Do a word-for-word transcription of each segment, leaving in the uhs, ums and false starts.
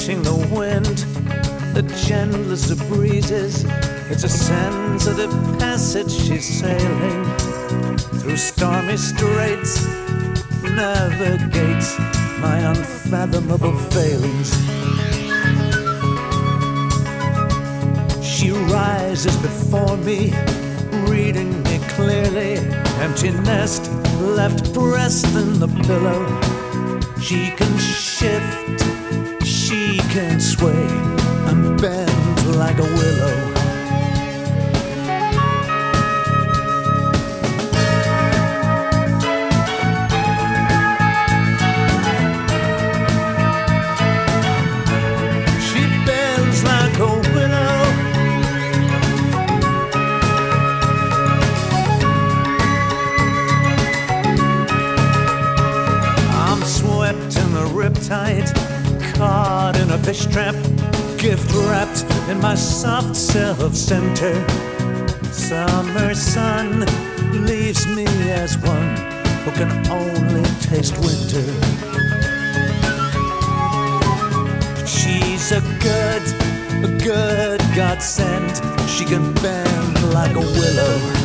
catching the wind, the gentlest of breezes. It's a sensitive passage she's sailing through stormy straits, navigates my unfathomable failings. She rises before me, reading me clearly. Empty nest left pressed in the pillow. She can shift, she can sway and bend like a willow. She bends like a willow. I'm swept in the riptide, caught in a fish trap, gift wrapped in my soft self-center. Summer sun leaves me as one who can only taste winter. She's a good, a good godsend. She can bend like a willow.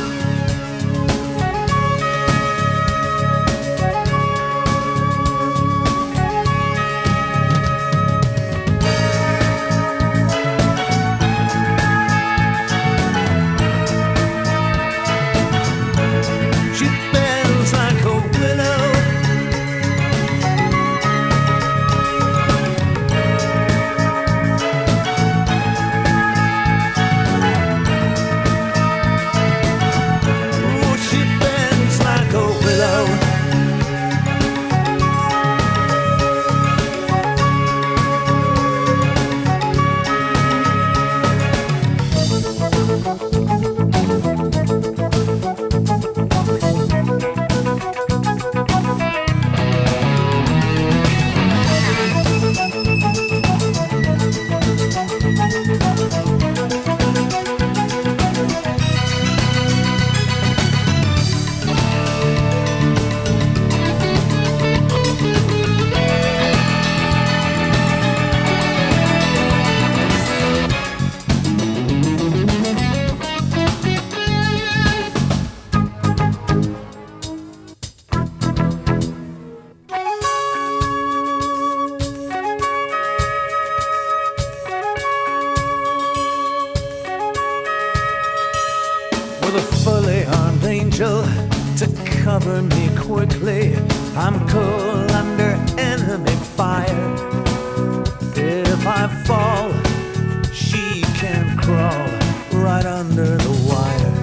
With a fully armed angel to cover me quickly, I'm cool under enemy fire. If I fall, she can crawl right under the wire.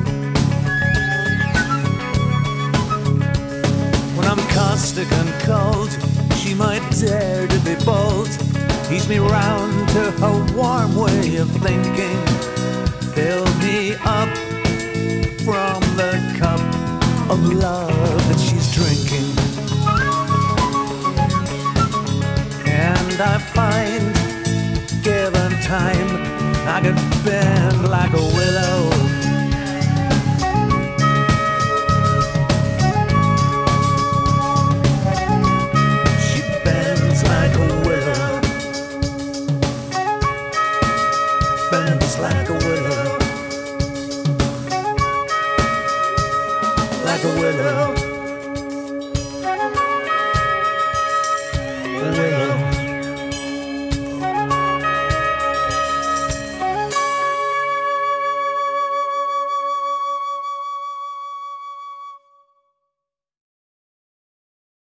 When I'm caustic and cold, she might dare to be bold, ease me round to her warm way of thinking, fill me up from the cup of love that she's drinking. And I find, given time, I can bend like a willow. She bends like a willow.